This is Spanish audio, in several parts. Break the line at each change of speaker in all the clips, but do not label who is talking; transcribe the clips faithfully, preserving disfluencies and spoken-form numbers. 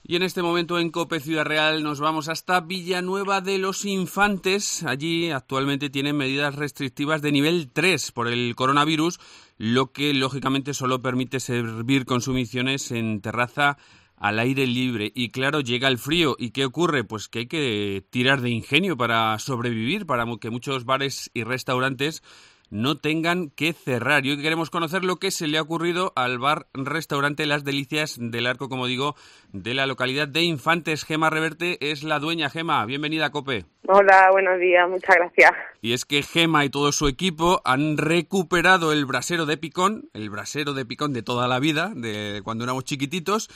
Y en este momento en COPE Ciudad Real nos vamos hasta Villanueva de los Infantes. Allí actualmente tienen medidas restrictivas de nivel tres por el coronavirus, lo que lógicamente solo permite servir consumiciones en terraza al aire libre. Y claro, llega el frío. ¿Y qué ocurre? Pues que hay que tirar de ingenio para sobrevivir, para que muchos bares y restaurantes no tengan que cerrar. Y hoy queremos conocer lo que se le ha ocurrido al bar-restaurante Las Delicias del Arco, como digo, de la localidad de Infantes. Gema Reverte es la dueña. Gema, bienvenida a COPE.
Hola, buenos días, muchas gracias.
Y es que Gema y todo su equipo han recuperado el brasero de Picón, el brasero de Picón de toda la vida, de cuando éramos chiquititos,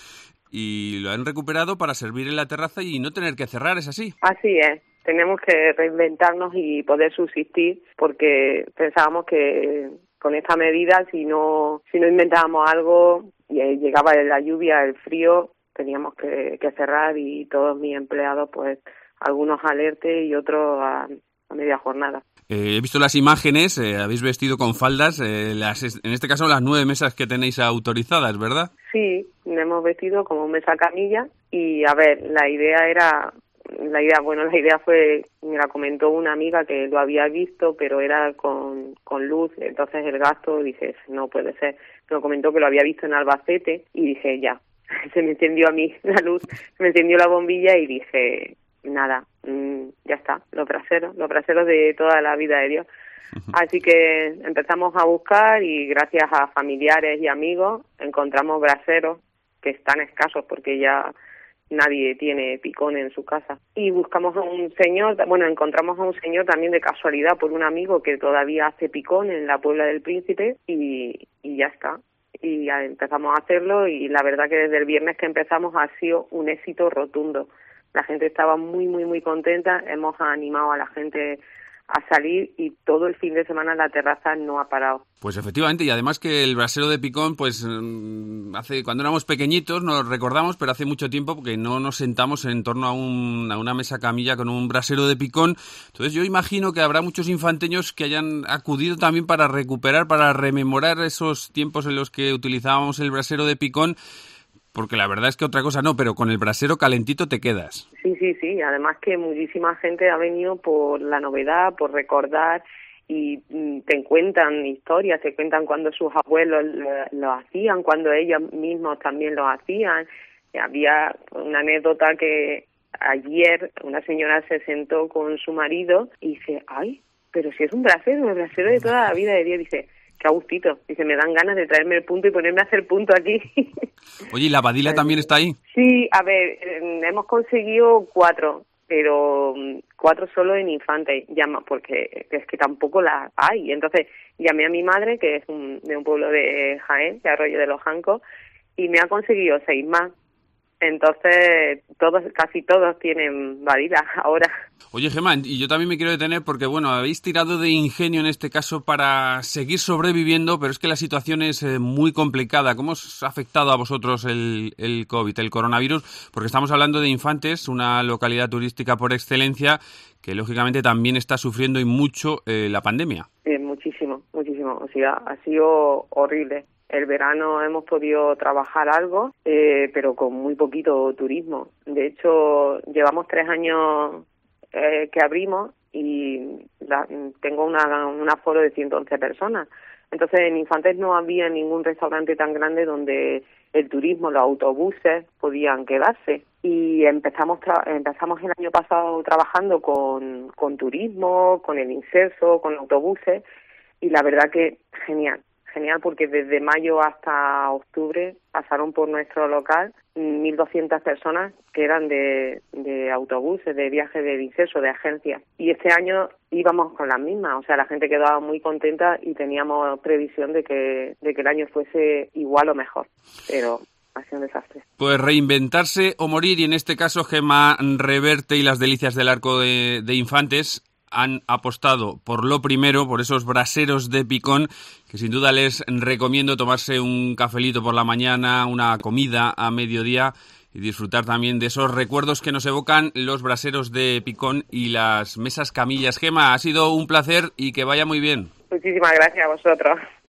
y lo han recuperado para servir en la terraza y no tener que cerrar, ¿es así?
Así es. Tenemos que reinventarnos y poder subsistir porque pensábamos que con esta medida, si no si no inventábamos algo y llegaba la lluvia, el frío, teníamos que, que cerrar y todos mis empleados, pues algunos alertes y otros a, a media jornada.
Eh, he visto las imágenes, eh, habéis vestido con faldas, eh, las, en este caso las nueve mesas que tenéis autorizadas, ¿verdad?
Sí, hemos vestido como mesa camilla y a ver, la idea era... La idea, bueno, la idea fue, me la comentó una amiga que lo había visto, pero era con, con luz, entonces el gasto, dije, no puede ser. Me comentó que lo había visto en Albacete y dije, ya, se me encendió a mí la luz, se me encendió la bombilla y dije, nada, mmm, ya está, los braseros, los braseros de toda la vida de Dios. Así que empezamos a buscar y gracias a familiares y amigos encontramos braseros que están escasos porque ya nadie tiene Picón en su casa. Y buscamos a un señor, bueno, encontramos a un señor también de casualidad por un amigo que todavía hace Picón en la Puebla del Príncipe y, y ya está. Y ya empezamos a hacerlo y la verdad que desde el viernes que empezamos ha sido un éxito rotundo. La gente estaba muy, muy, muy contenta. Hemos animado a la gente a salir y todo el fin de semana la terraza no ha parado.
Pues efectivamente, y además que el brasero de Picón, pues hace cuando éramos pequeñitos nos recordamos, pero hace mucho tiempo porque no nos sentamos en torno a, un, a una mesa camilla con un brasero de Picón. Entonces yo imagino que habrá muchos infanteños que hayan acudido también para recuperar, para rememorar esos tiempos en los que utilizábamos el brasero de Picón, porque la verdad es que otra cosa no, pero con el brasero calentito te quedas.
Sí, sí, sí. Además que muchísima gente ha venido por la novedad, por recordar y te cuentan historias, te cuentan cuando sus abuelos lo, lo hacían, cuando ellos mismos también lo hacían. Había una anécdota que ayer una señora se sentó con su marido y dice, ay, pero si es un brasero, el brasero de toda la vida de Dios, dice, qué a gustito. Dice, me dan ganas de traerme el punto y ponerme a hacer punto aquí.
Oye, ¿y la Badila también está ahí?
Sí, a ver, hemos conseguido cuatro, pero cuatro solo en Infantes, llama, porque es que tampoco las hay. Entonces llamé a mi madre, que es un, de un pueblo de Jaén, de Arroyo de los Jancos, y me ha conseguido seis más. Entonces, todos, casi todos tienen Badila ahora.
Oye, Gemma, y yo también me quiero detener porque, bueno, habéis tirado de ingenio en este caso para seguir sobreviviendo, pero es que la situación es eh, muy complicada. ¿Cómo os ha afectado a vosotros el, el COVID, el coronavirus? Porque estamos hablando de Infantes, una localidad turística por excelencia, que lógicamente también está sufriendo y mucho eh, la pandemia.
Eh, muchísimo, muchísimo. O sea, ha sido horrible. El verano hemos podido trabajar algo, eh, pero con muy poquito turismo. De hecho, llevamos tres años eh, que abrimos y la, tengo una, un aforo de ciento once personas. Entonces, en Infantes no había ningún restaurante tan grande donde el turismo, los autobuses podían quedarse. Y empezamos tra- empezamos el año pasado trabajando con, con turismo, con el inserso, con autobuses, y la verdad que genial. Genial, porque desde mayo hasta octubre pasaron por nuestro local mil doscientas personas que eran de, de autobuses, de viajes de inserso, de agencias. Y este año íbamos con las mismas, o sea, la gente quedaba muy contenta y teníamos previsión de que, de que el año fuese igual o mejor, pero ha sido un desastre.
Pues reinventarse o morir, y en este caso Gema Reverte y Las Delicias del Arco de, de Infantes han apostado por lo primero, por esos braseros de Picón, que sin duda les recomiendo tomarse un cafelito por la mañana, una comida a mediodía y disfrutar también de esos recuerdos que nos evocan los braseros de Picón y las mesas camillas. Gema, ha sido un placer y que vaya muy bien.
Muchísimas gracias a vosotros.